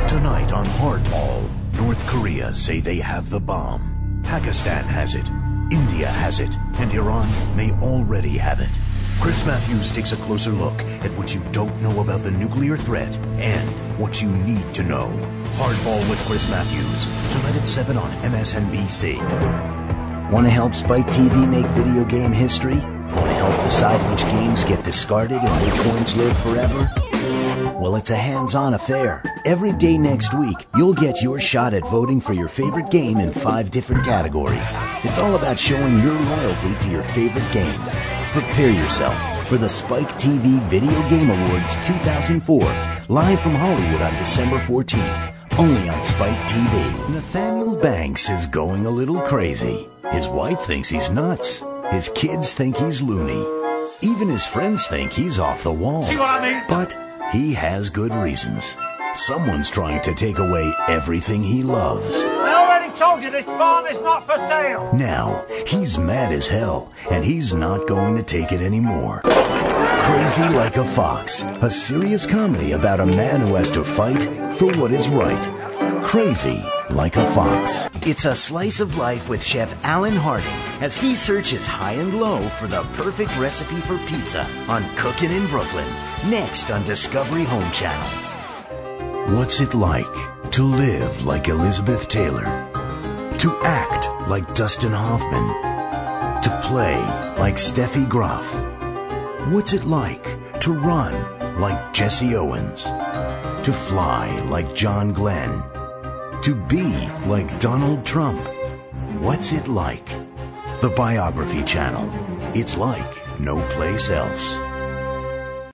Tonight on Hardball, North Korea say they have the bomb. Pakistan has it. India has it. And Iran may already have it. Chris Matthews takes a closer look at what you don't know about the nuclear threat and what you need to know. Hardball with Chris Matthews, tonight at 7 on MSNBC. Want to help Spike TV make video game history? Want to help decide which games get discarded and which ones live forever? Well, it's a hands-on affair. Every day next week, you'll get your shot at voting for your favorite game in 5 different categories. It's all about showing your loyalty to your favorite games. Prepare yourself for the Spike TV Video Game Awards 2004, live from Hollywood on December 14th, only on Spike TV. Nathaniel Banks is going a little crazy. His wife thinks he's nuts. His kids think he's loony. Even his friends think he's off the wall. See what I mean? But he has good reasons. Someone's trying to take away everything he loves. I already told you this farm is not for sale. Now, he's mad as hell, and he's not going to take it anymore. Crazy Like a Fox, a serious comedy about a man who has to fight for what is right. Crazy Like a Fox. It's a slice of life with Chef Alan Harding as he searches high and low for the perfect recipe for pizza on Cookin' in Brooklyn, next on Discovery Home Channel. What's it like to live like Elizabeth Taylor? To act like Dustin Hoffman? To play like Steffi Graf? What's it like to run like Jesse Owens? To fly like John Glenn? To be like Donald Trump? What's it like? The Biography Channel. It's like no place else.